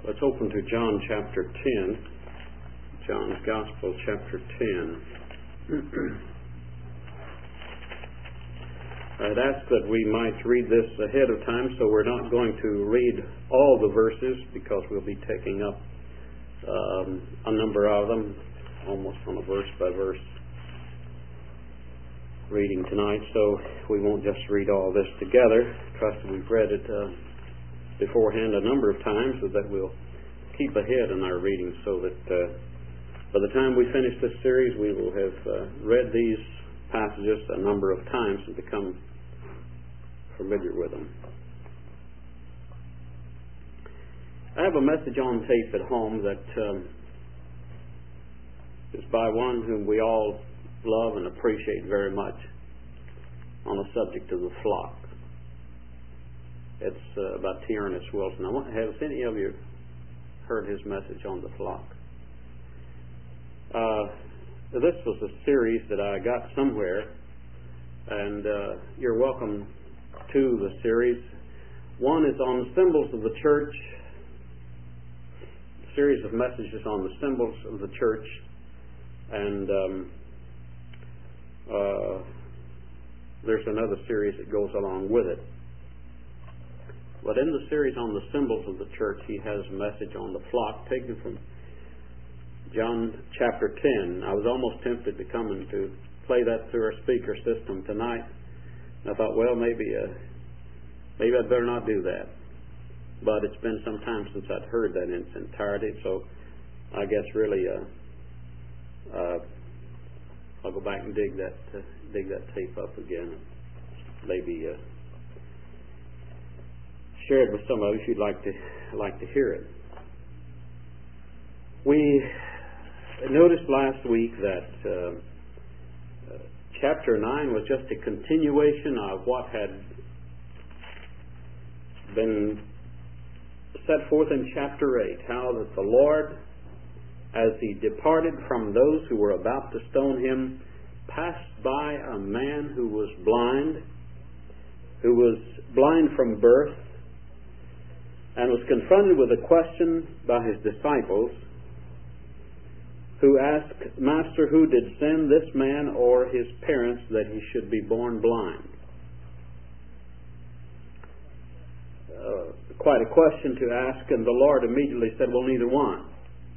Let's open to John chapter 10. John's Gospel chapter 10. I'd ask that we might read this ahead of time, so we're not going to read all the verses because we'll be taking up a number of them, almost on a verse-by-verse reading tonight, so we won't just read all this together. Trust that we've read it beforehand a number of times, so that we'll keep ahead in our reading, so that by the time we finish this series, we will have read these passages a number of times and become familiar with them. I have a message on tape at home that is by one whom we all love and appreciate very much, on the subject of the flock. It's about T. Ernest Wilson. Has any of you heard his message on the flock? This was a series that I got somewhere, and you're welcome to the series. One is on the symbols of the church, a series of messages on the symbols of the church, and there's another series that goes along with it. But in the series on the symbols of the church, he has a message on the flock taken from John chapter 10. I was almost tempted to come and to play that through our speaker system tonight. And I thought, well, maybe I'd better not do that. But it's been some time since I'd heard that in its entirety, so I guess really I'll go back and dig that tape up again, and maybe share it with some of you if you'd like to hear it. We noticed last week that chapter 9 was just a continuation of what had been set forth in chapter 8, how that the Lord, as he departed from those who were about to stone him, passed by a man who was blind from birth, and was confronted with a question by his disciples, who asked, "Master, who did sin, this man or his parents, that he should be born blind?" Quite a question to ask, and the Lord immediately said, well, neither one.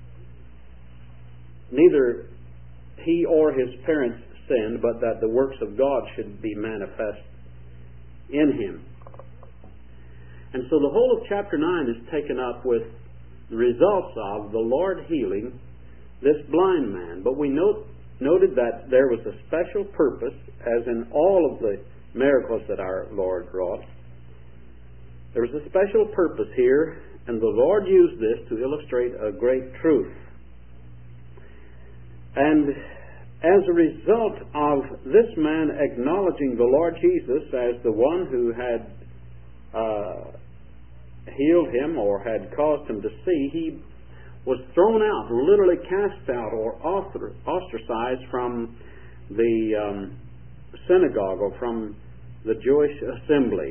Neither he or his parents sinned, but that the works of God should be manifest in him. And so the whole of chapter 9 is taken up with the results of the Lord healing this blind man. But we noted that there was a special purpose, as in all of the miracles that our Lord wrought. There was a special purpose here, and the Lord used this to illustrate a great truth. And as a result of this man acknowledging the Lord Jesus as the one who had healed him or had caused him to see, he was thrown out, literally cast out or ostracized from the synagogue or from the Jewish assembly.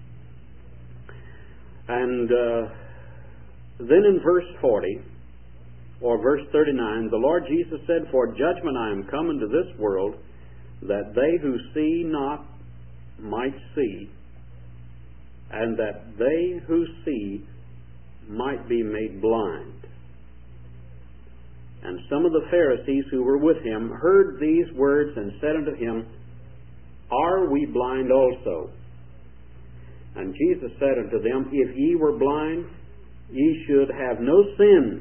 And then in verse 40 or verse 39, the Lord Jesus said, "For judgment I am come into this world, that they who see not might see, and that they who see might be made blind." And some of the Pharisees who were with him heard these words and said unto him, "Are we blind also?" And Jesus said unto them, "If ye were blind, ye should have no sin.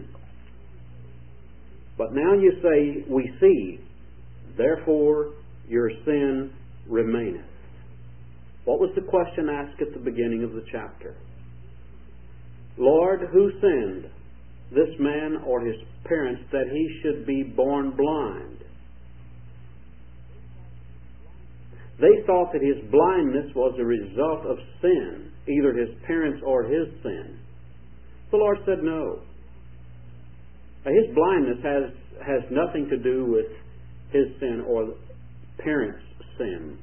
But now you say, We see, therefore your sin remaineth." What was the question asked at the beginning of the chapter? "Lord, who sinned, this man or his parents, that he should be born blind?" They thought that his blindness was a result of sin, either his parents or his sin. The Lord said no. His blindness has nothing to do with his sin or the parents' sin.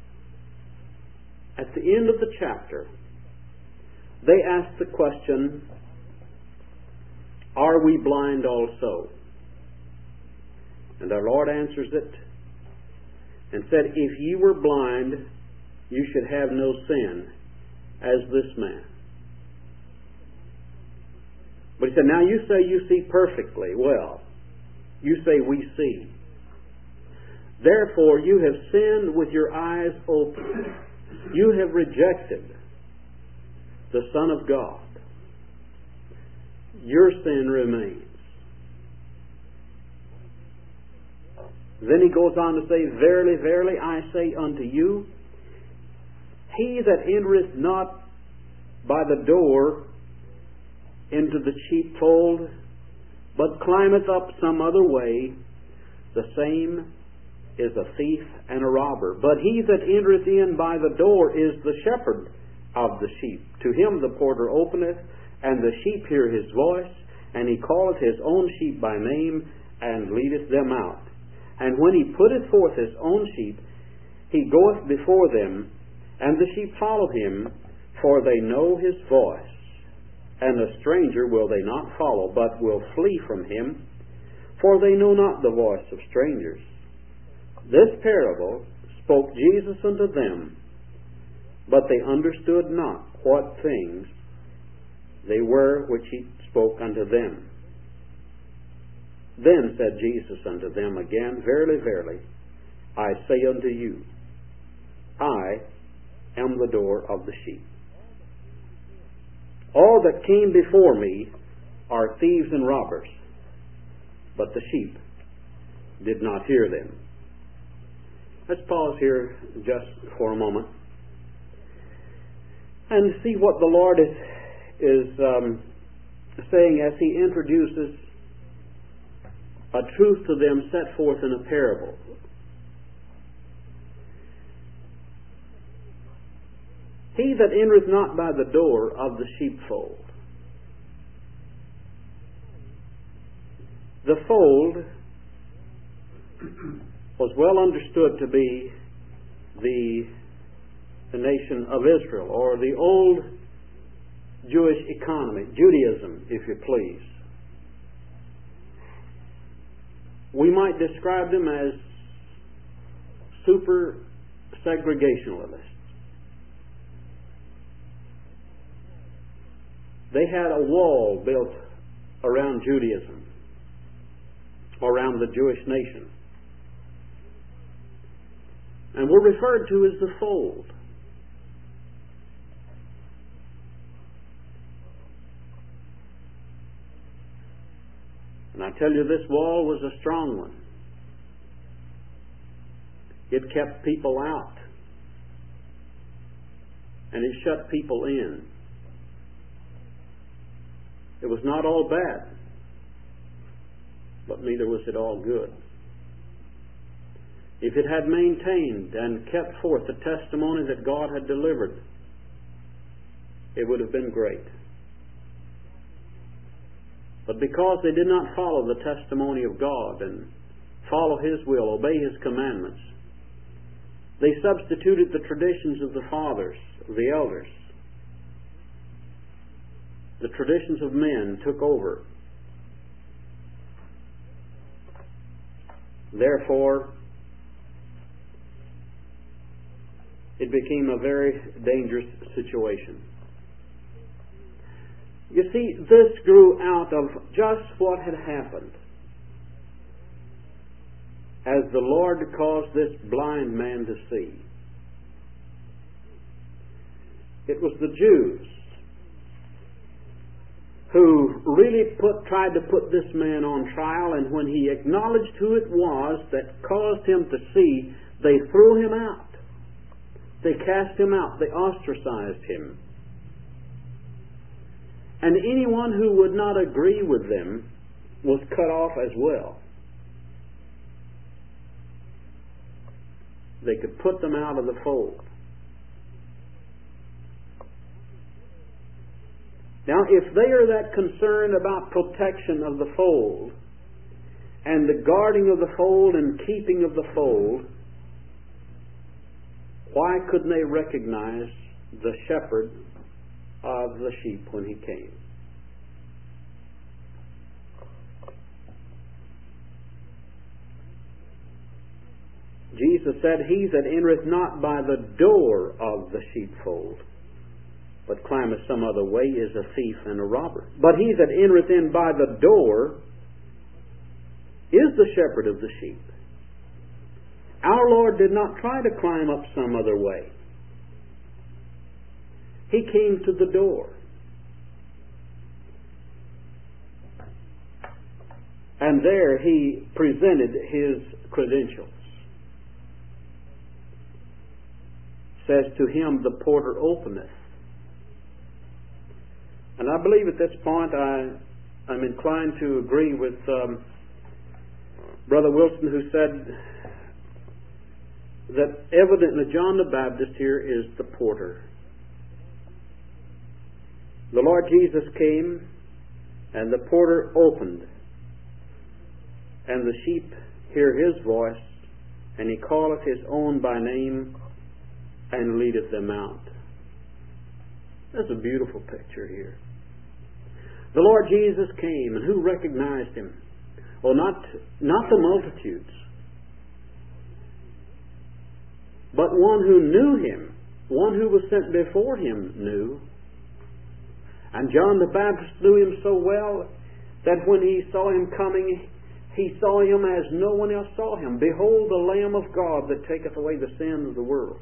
At the end of the chapter, they asked the question, Are we blind also? And our Lord answers it and said, if ye were blind, you should have no sin, as this man. But he said, now you say you see perfectly. Well, you say we see. Therefore you have sinned with your eyes open. You have rejected the Son of God. Your sin remains. Then he goes on to say, verily, verily, I say unto you, he that entereth not by the door into the sheepfold, but climbeth up some other way, the same is a thief and a robber. But he that entereth in by the door is the shepherd of the sheep. To him the porter openeth, and the sheep hear his voice, and he calleth his own sheep by name, and leadeth them out. And when he putteth forth his own sheep, he goeth before them, and the sheep follow him, for they know his voice. And a stranger will they not follow, but will flee from him, for they know not the voice of strangers. This parable spoke Jesus unto them, but they understood not what things they were which he spoke unto them. Then said Jesus unto them again, verily, verily, I say unto you, I am the door of the sheep. All that came before me are thieves and robbers, but the sheep did not hear them. Let's pause here just for a moment and see what the Lord is saying as he introduces a truth to them set forth in a parable. He that entereth not by the door of the sheepfold. The fold was well understood to be the nation of Israel, or the old Jewish economy, Judaism, if you please. We might describe them as super segregationalists. They had a wall built around Judaism, around the Jewish nation, and were referred to as the fold. And I tell you, this wall was a strong one. It kept people out, and it shut people in. It was not all bad, but neither was it all good. If it had maintained and kept forth the testimony that God had delivered, it would have been great. But because they did not follow the testimony of God and follow His will, obey His commandments, they substituted the traditions of the fathers, of the elders. The traditions of men took over. Therefore, it became a very dangerous situation. You see, this grew out of just what had happened as the Lord caused this blind man to see. It was the Jews who really tried to put this man on trial, and when he acknowledged who it was that caused him to see, they threw him out. They cast him out. They ostracized him. And anyone who would not agree with them was cut off as well. They could put them out of the fold. Now, if they are that concerned about protection of the fold and the guarding of the fold and keeping of the fold, why couldn't they recognize the shepherd of the sheep when he came? Jesus said, He that entereth not by the door of the sheepfold, but climbeth some other way, is a thief and a robber. But he that entereth in by the door is the shepherd of the sheep. Our Lord did not try to climb up some other way. He came to the door. And there He presented His credentials. Says, to him the porter openeth. And I believe at this point I'm inclined to agree with Brother Wilson, who said that evidently John the Baptist here is the porter. The Lord Jesus came and the porter opened, and the sheep hear His voice, and He calleth His own by name and leadeth them out. That's a beautiful picture here. The Lord Jesus came, and who recognized Him? Well, not the multitudes, but one who knew Him, one who was sent before Him knew. And John the Baptist knew Him so well that when he saw Him coming, he saw Him as no one else saw Him. Behold, the Lamb of God that taketh away the sin of the world.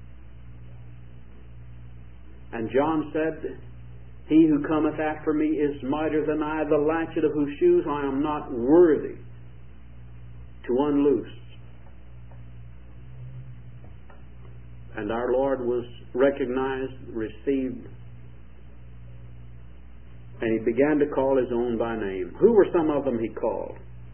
And John said, He who cometh after me is mightier than I, the latchet of whose shoes I am not worthy to unloose. And our Lord was recognized, received, and He began to call His own by name. Who were some of them He called?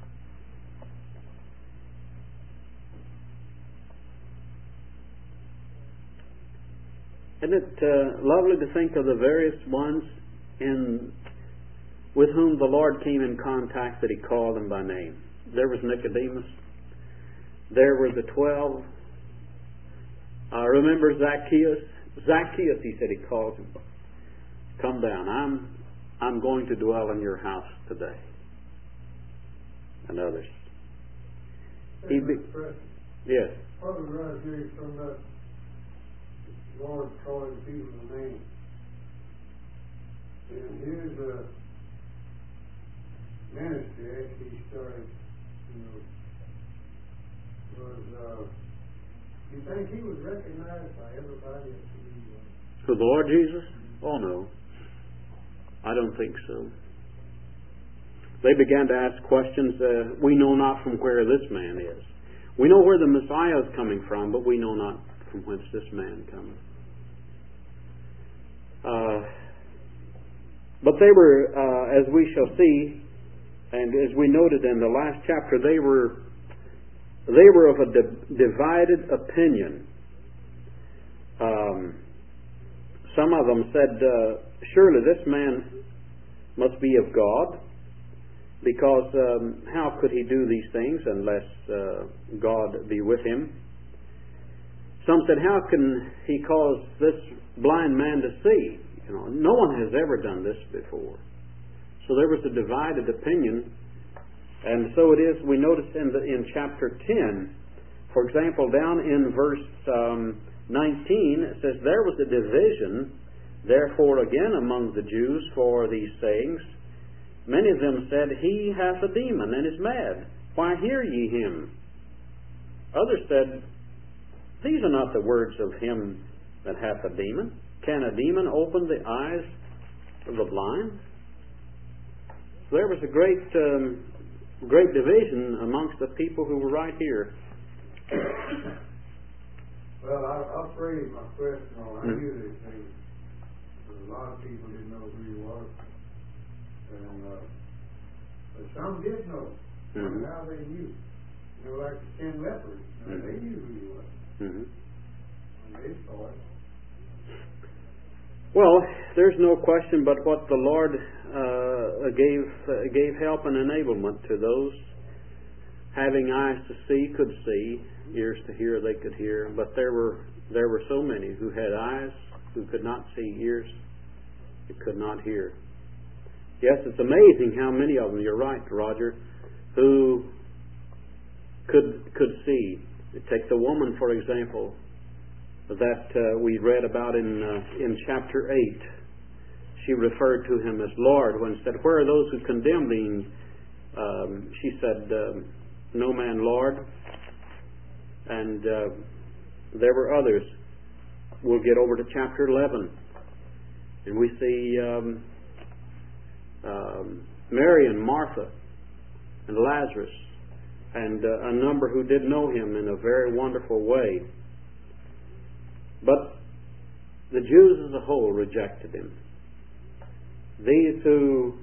Isn't it lovely to think of the various ones with whom the Lord came in contact that He called them by name? There was Nicodemus. There were the 12. Remember Zacchaeus? Zacchaeus, He said, He called him. Come down. I'm going to dwell in your house today. And others. Yes. Probably right here from that Lord calling people by name. And here's a ministry after He started, you think He was recognized by everybody? For the Lord Jesus? Oh no. I don't think so. They began to ask questions. We know not from where this man is. We know where the Messiah is coming from, but we know not from whence this man cometh. But they were, as we shall see, and as we noted in the last chapter, they were of a divided opinion. Some of them said, surely this man must be of God, because how could he do these things unless God be with him? Some said, how can he cause this blind man to see? No one has ever done this before. So there was a divided opinion. And so it is, we notice in chapter 10, for example, down in verse 19, it says, there was a division, therefore again among the Jews for these sayings. Many of them said, He hath a demon and is mad. Why hear ye him? Others said, These are not the words of him that hath a demon. Can a demon open the eyes of the blind? So there was a great division amongst the people who were right here. Well, I'll phrase my question on. I hear these things, but a lot of people didn't know who He was, and but some did know. And how they knew. Like the 10 lepers, they knew who He was. And they saw it. Well, there's no question but what the Lord gave help and enablement to those having eyes to see could see, ears to hear they could hear. But there were so many who had eyes who could not see, ears who could not hear. Yes, it's amazing how many of them, you're right, Roger, who could see Take the woman, for example, that we read about in chapter 8. She referred to him as Lord when said, "Where are those who condemn thee?" She said, "No man, Lord." And there were others. We'll get over to chapter 11, and we see Mary and Martha and Lazarus, and a number who did know him in a very wonderful way. But the Jews as a whole rejected him. These who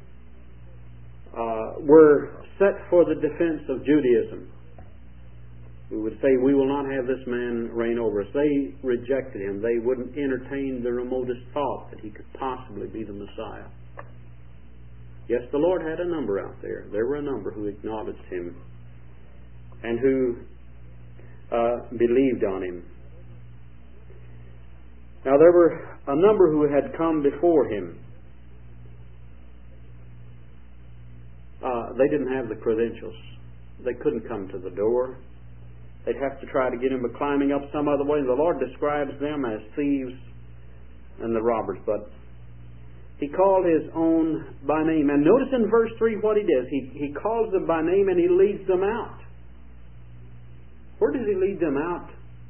were set for the defense of Judaism, we would say, "We will not have this man reign over us." They rejected him. They wouldn't entertain the remotest thought that he could possibly be the Messiah. Yes, the Lord had a number out there. There were a number who acknowledged him and who believed on him. Now, there were a number who had come before him. They didn't have the credentials. They couldn't come to the door. They'd have to try to get him by climbing up some other way. The Lord describes them as thieves and the robbers, but He called His own by name. And notice in verse 3 what He does. He calls them by name and He leads them out. Where does He lead them out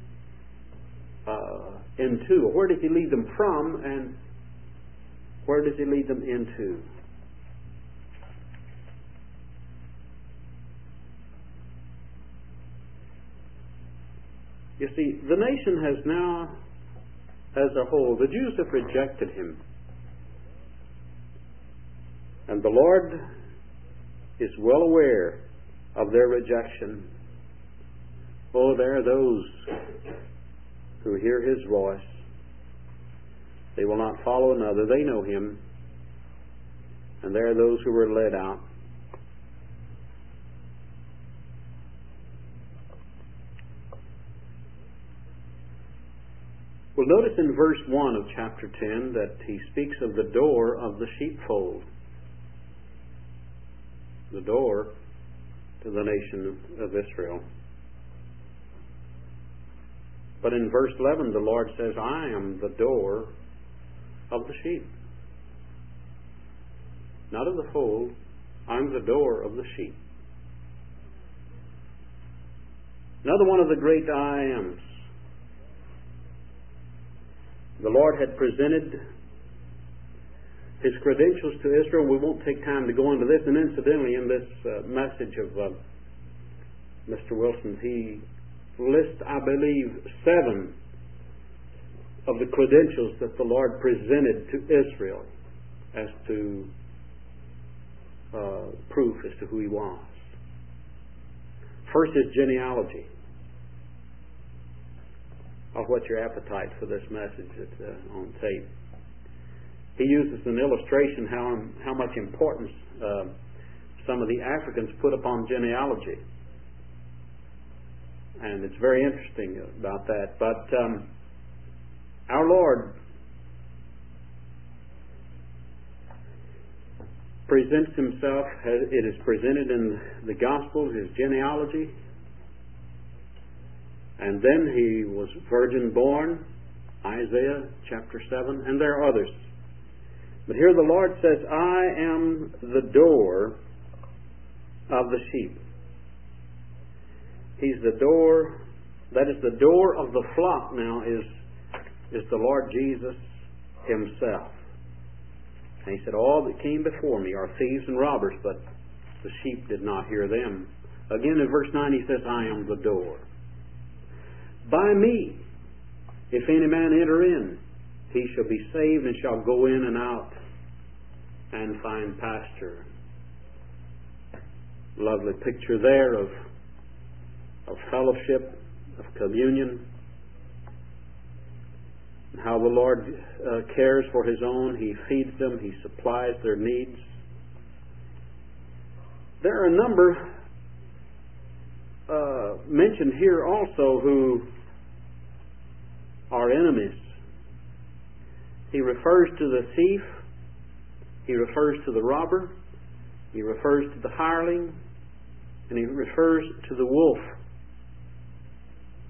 into? Or where does He lead them from, and where does He lead them into? You see, the nation has now, as a whole, the Jews have rejected Him. And the Lord is well aware of their rejection. Oh, there are those who hear His voice. They will not follow another. They know Him. And there are those who were led out. Well, notice in verse 1 of chapter 10 that He speaks of the door of the sheepfold. The door to the nation of Israel. But in verse 11 the Lord says, "I am the door of the sheep." Not of the fold. I'm the door of the sheep. Another one of the great I ams. The Lord had presented His credentials to Israel. We won't take time to go into this. And incidentally, in this message of Mr. Wilson's, he lists, I believe, 7 of the credentials that the Lord presented to Israel as to proof as to who He was. First, His genealogy. I'll whet your appetite for this message that's on tape. He uses an illustration how much importance some of the Africans put upon genealogy. And it's very interesting about that. But our Lord presents Himself, it is presented in the Gospels, His genealogy. And then He was virgin born, Isaiah chapter 7, and there are others. But here the Lord says, "I am the door of the sheep." He's the door, that is the door of the flock now is the Lord Jesus Himself. And He said, "All that came before me are thieves and robbers, but the sheep did not hear them." Again in verse 9 He says, "I am the door. By me, if any man enter in, he shall be saved and shall go in and out and find pasture." Lovely picture there of fellowship, of communion, and how the Lord cares for His own. He feeds them. He supplies their needs. There are a number mentioned here also who are enemies. He refers to the thief. He refers to the robber. He refers to the hireling. And He refers to the wolf.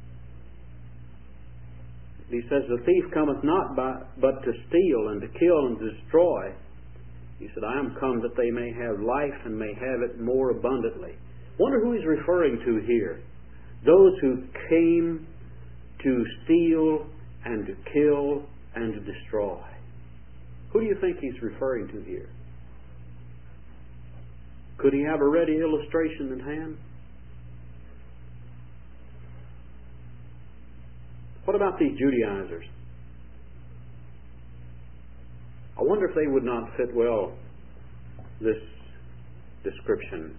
He says, the thief cometh not but to steal and to kill and to destroy. He said, I am come that they may have life and may have it more abundantly. Wonder who he's referring to here. Those who came to steal and to kill and to destroy. Who do you think he's referring to here? Could he have a ready illustration at hand? What about these Judaizers? I wonder if they would not fit well this description.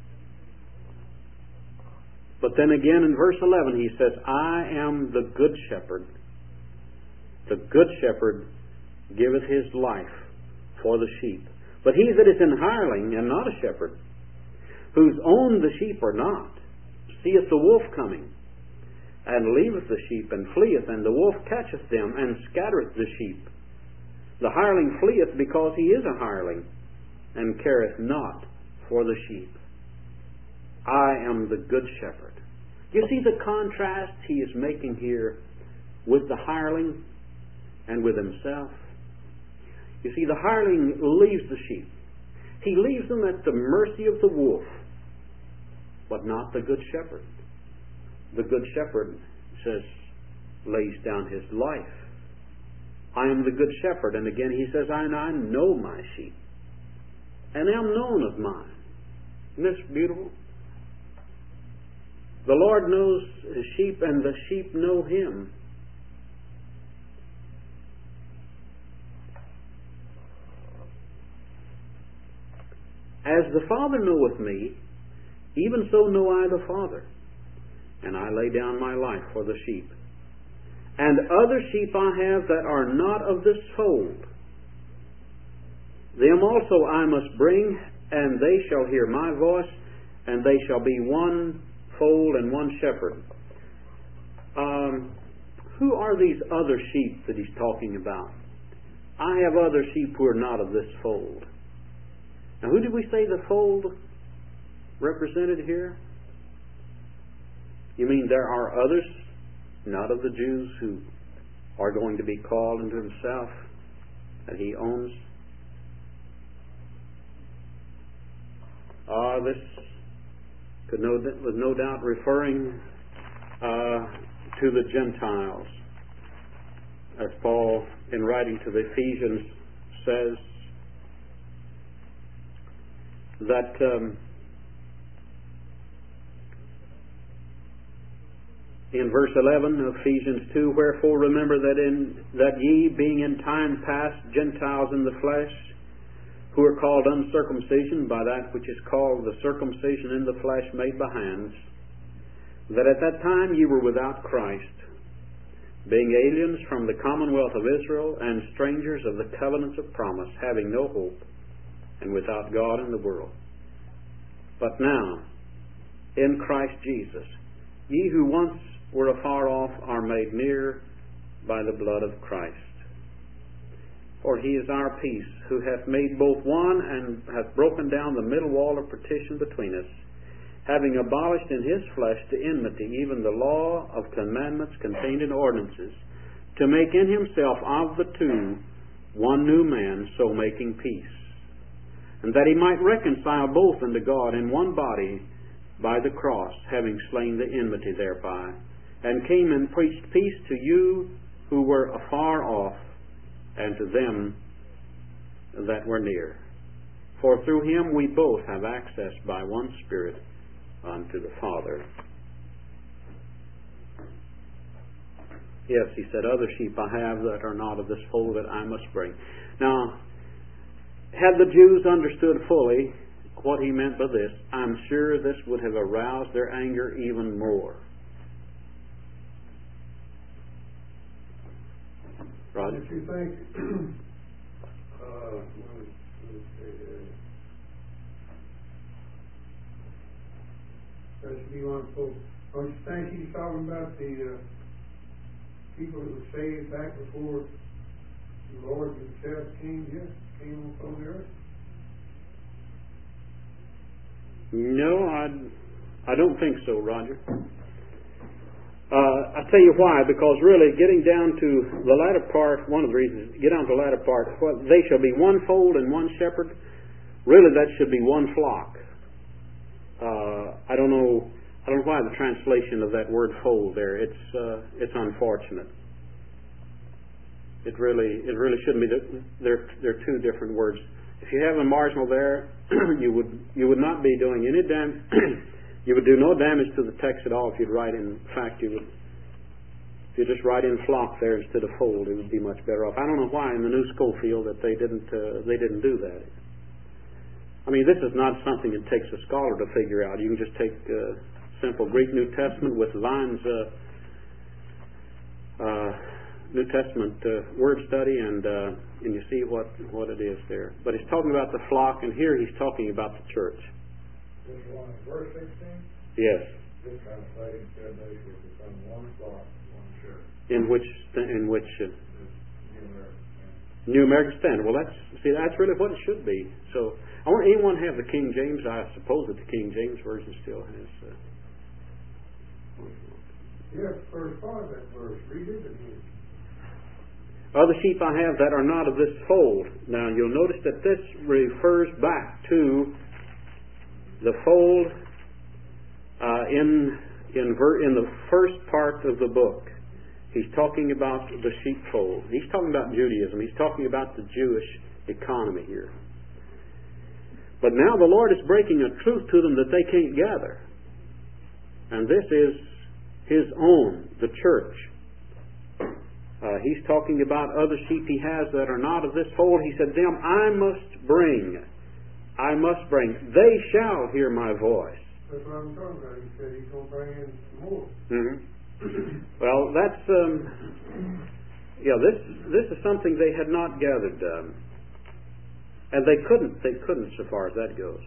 But then again in verse 11 he says, I am the good shepherd. The good shepherd giveth his life for the sheep. But he that is an hireling and not a shepherd, whose own the sheep are not, seeth the wolf coming, and leaveth the sheep, and fleeth, and the wolf catcheth them, and scattereth the sheep. The hireling fleeth because he is a hireling, and careth not for the sheep. I am the good shepherd. You see the contrast he is making here with the hireling and with himself? You see, the hireling leaves the sheep. He leaves them at the mercy of the wolf, but not the good shepherd. The good shepherd says, lays down his life. I am the good shepherd. And again he says, I know my sheep, and am known of mine. Isn't this beautiful? The Lord knows his sheep, and the sheep know him. As the Father knoweth me, even so know I the Father, and I lay down my life for the sheep. And other sheep I have that are not of this fold. Them also I must bring, and they shall hear my voice, and they shall be one fold and one shepherd. Who are these other sheep that he's talking about? I have other sheep who are not of this fold. Now, who did we say the fold represented here? You mean there are others, not of the Jews, who are going to be called into himself, that he owns? This was no doubt referring to the Gentiles, as Paul, in writing to the Ephesians, says that in verse 11 of Ephesians 2, wherefore remember that ye, being in time past Gentiles in the flesh, who are called uncircumcision by that which is called the circumcision in the flesh made by hands, that at that time ye were without Christ, being aliens from the commonwealth of Israel, and strangers of the covenants of promise, having no hope, and without God in the world. But now, in Christ Jesus, ye who once were afar off are made near by the blood of Christ. For he is our peace, who hath made both one, and hath broken down the middle wall of partition between us, having abolished in his flesh the enmity, even the law of commandments contained in ordinances, to make in himself of the two one new man, so making peace, and that he might reconcile both unto God in one body by the cross, having slain the enmity thereby, and came and preached peace to you who were afar off, and to them that were near. For through him we both have access by one Spirit unto the Father. Yes, he said, other sheep I have that are not of this fold that I must bring. Now, had the Jews understood fully what he meant by this, I'm sure this would have aroused their anger even more. Roger? If you think, that should be one fold. Don't you think he's talking about the people who were saved back before the Lord himself came on the earth? No, I don't think so, Roger. I tell you why, because really getting down to the latter part, one of the reasons, get down to the latter part, they shall be one fold and one shepherd. Really, that should be one flock. I don't know why the translation of that word fold there. It's unfortunate. It really shouldn't be. They're two different words. If you have a marginal there, you would not be doing any damage. You would do no damage to the text at all if you'd write in. In fact, if you just write in flock there instead of fold, it would be much better off. I don't know why in the New Schofield that they didn't do that. I mean, this is not something that takes a scholar to figure out. You can just take simple Greek New Testament with Vine's New Testament word study, and you see what it is there. But he's talking about the flock, and here he's talking about the church. This one, verse 16? Yes. This translating said they should become one flock, one church. In which New American Standard. Well, that's really what it should be. So, anyone have the King James? I suppose that the King James version still has. Yes, verse 5. That verse. Read it again. Other sheep I have that are not of this fold. Now, you'll notice that this refers back to the fold in the first part of the book. He's talking about the sheepfold. He's talking about Judaism. He's talking about the Jewish economy here. But now the Lord is breaking a truth to them that they can't gather. And this is His own, the church. He's talking about other sheep He has that are not of this fold. He said, them I must bring. They shall hear my voice. That's what I'm talking about. He said He's going to bring in more. Mm-hmm. Well, that's this is something they had not gathered, and they couldn't so far as that goes.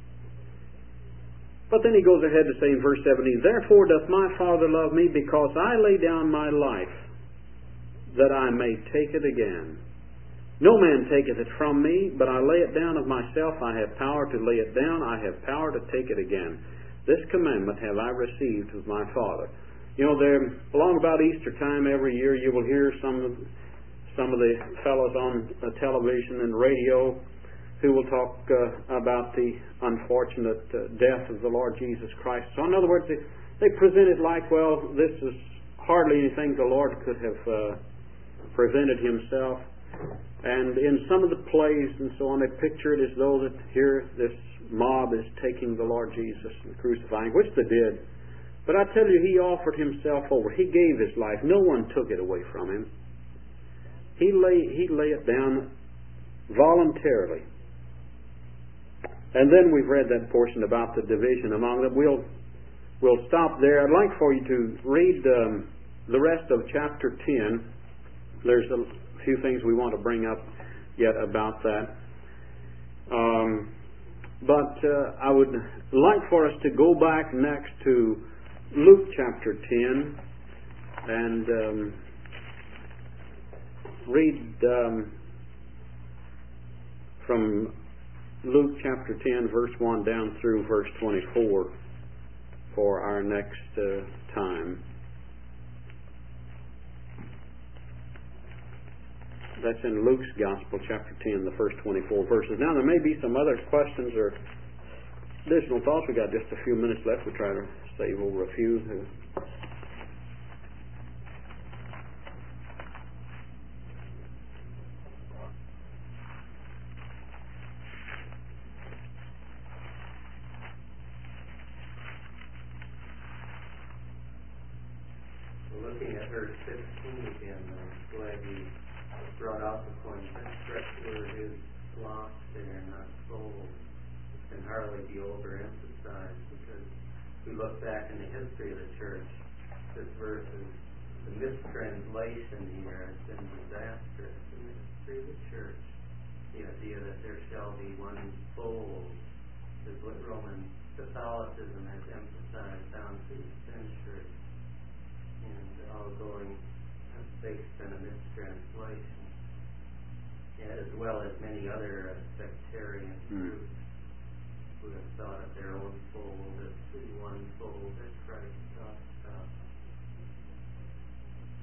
But then he goes ahead to say in verse 17, therefore doth my Father love me, because I lay down my life, that I may take it again. No man taketh it from me, but I lay it down of myself. I have power to lay it down. I have power to take it again. This commandment have I received of my Father. You know, there along about Easter time every year, you will hear some of the fellows on television and radio who will talk about the unfortunate death of the Lord Jesus Christ. So, in other words, they present it like, well, this is hardly anything the Lord could have prevented Himself. And in some of the plays and so on, they picture it as though that here this mob is taking the Lord Jesus and crucifying, which they did. But I tell you, He offered Himself over. He gave His life. No one took it away from Him. He lay it down voluntarily. And then we've read that portion about the division among them. We'll stop there. I'd like for you to read the rest of chapter 10. There's a few things we want to bring up yet about that. But I would like for us to go back next to Luke chapter 10 and read from Luke chapter 10 verse 1 down through verse 24 for our next time. That's in Luke's Gospel, chapter 10, the first 24 verses. Now, there may be some other questions or additional thoughts. We've got just a few minutes left. We'll try to save over a few. Looking at verse 15 again, I'm glad you brought out the point that correct word is lost there, not sold. It can hardly be overemphasized, because if we look back in the history of the church, this verse is the mistranslation here has been disastrous in the history of the church. The idea that there shall be one fold is what Roman Catholicism has emphasized down through the centuries, and all going based on a mistranslation. As well as many other sectarian groups who have thought of their own fold as the one fold that Christ talked about.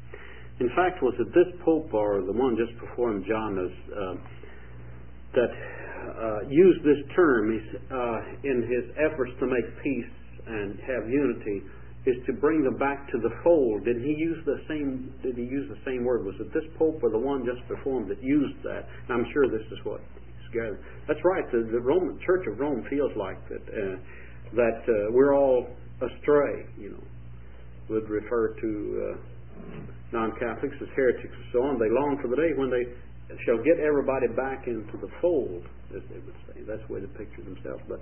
In fact, was it this Pope or the one just before him, John, that used this term in his efforts to make peace and have unity, is to bring them back to the fold. Did he use the same word? Was it this Pope or the one just before him that used that? And I'm sure this is what he's gathered. That's right. The Roman Church of Rome feels like that we're all astray. Would refer to non-Catholics as heretics and so on. They long for the day when they shall get everybody back into the fold, as they would say. That's the way they picture themselves. But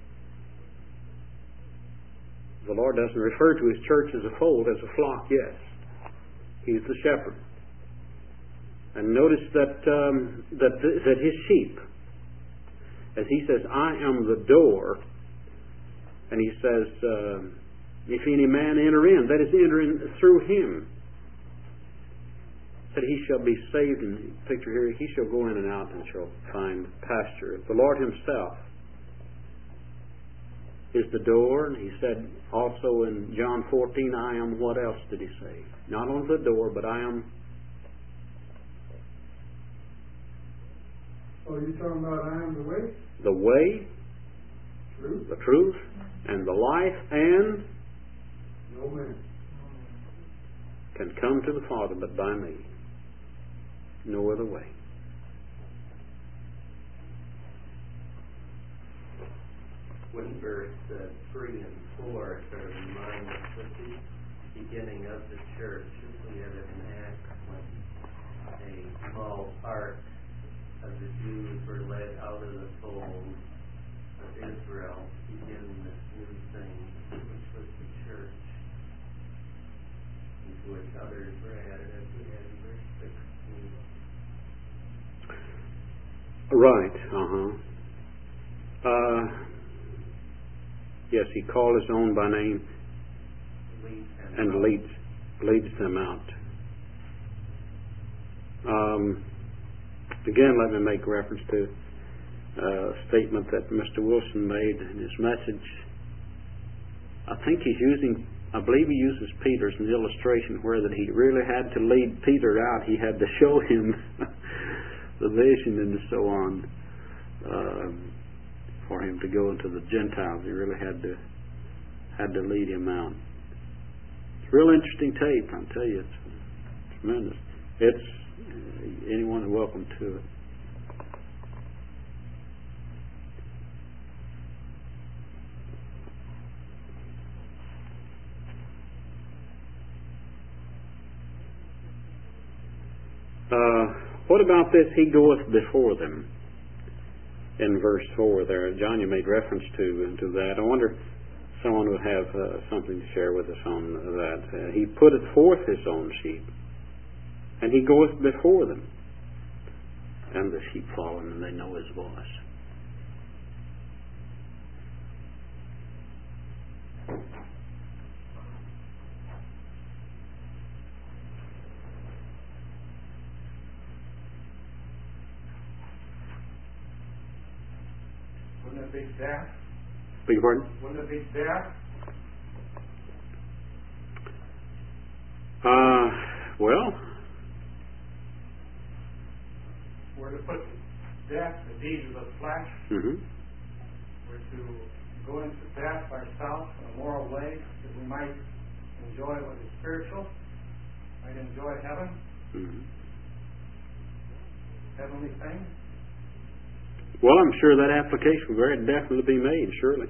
the Lord doesn't refer to His church as a fold, as a flock, yes. He's the shepherd. And notice that His sheep, as He says, I am the door, and He says, if any man enter in, that is, enter in through Him, that he shall be saved. And picture here, he shall go in and out and shall find pasture. The Lord Himself is the door, and He said also in John 14, I am, what else did He say? Not only the door, but I am. Oh, you're talking about I am the way? The way, Truth? the truth, and the life, and No man can come to the Father but by me. No other way. When verse 3 and 4 sort of remind us of the beginning of the church, we have it in Acts when a small part of the Jews were led out of the fold of Israel to begin this new thing, which was the church, into which others were added, as we had in verse 16. Right, yes, He called His own by name and leads them out. Again, let me make reference to a statement that Mr. Wilson made in his message. I believe he uses Peter as an illustration where that he really had to lead Peter out. He had to show him the vision and so on for him to go into the Gentiles. He really had to lead him out. It's a real interesting tape, I'll tell you. It's tremendous. Anyone is welcome to it. What about this? He goeth before them. In verse 4 there, John, you made reference to that. I wonder if someone would have something to share with us on that. He putteth forth His own sheep, and He goeth before them, and the sheep follow Him, and they know His voice. Wouldn't it be death? Beg your pardon? Wouldn't it be death? Well, We're to put to death the deeds of the flesh. mm-hmm. We're to go into death ourselves in a moral way that we might enjoy what is spiritual, might enjoy heaven, Mm-hmm. heavenly things. Well, I'm sure that application will very definitely be made, surely.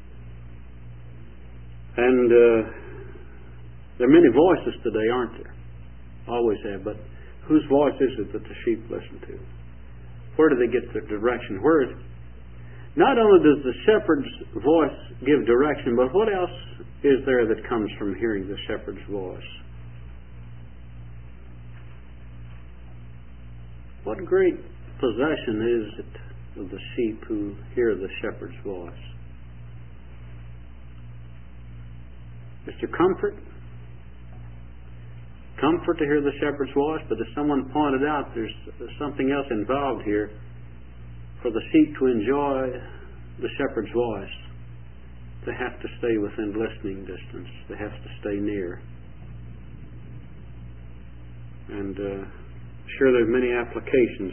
And there are many voices today, aren't there? Always have, but whose voice is it that the sheep listen to? Where do they get their direction? Not only does the shepherd's voice give direction, but what else is there that comes from hearing the shepherd's voice? What great possession is it of the sheep who hear the shepherd's voice? Mr. Comfort to hear the shepherd's voice, but as someone pointed out, there's something else involved here. For the sheep to enjoy the shepherd's voice, they have to stay within listening distance. They have to stay near. And sure there's many applications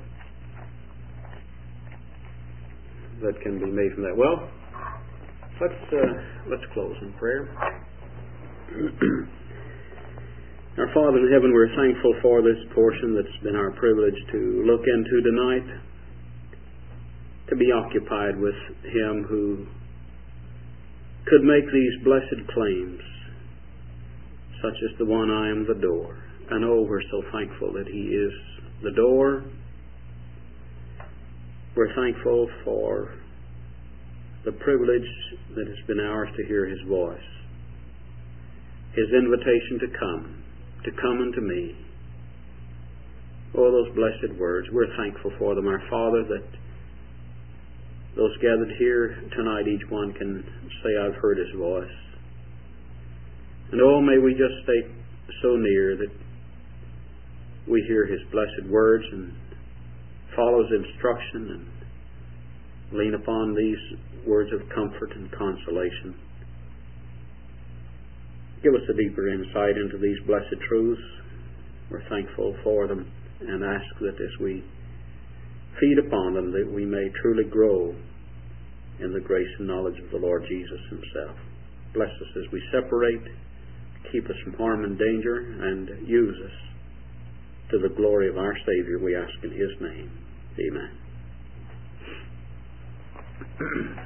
that can be made from that. Well, let's close in prayer. Our Father in heaven, we're thankful for this portion that's been our privilege to look into tonight, to be occupied with Him who could make these blessed claims, such as the one, I am the door. And oh, we're so thankful that He is the door. We're thankful for the privilege that has been ours to hear His voice, His invitation to come unto me. Oh, those blessed words. We're thankful for them, our Father, that those gathered here tonight, each one can say, I've heard His voice. And oh, may we just stay so near that we hear His blessed words and follow His instruction and lean upon these words of comfort and consolation. Give us a deeper insight into these blessed truths. We're thankful for them and ask that as we feed upon them that we may truly grow in the grace and knowledge of the Lord Jesus Himself. Bless us as we separate, keep us from harm and danger, and use us to the glory of our Savior, we ask in His name. Amen.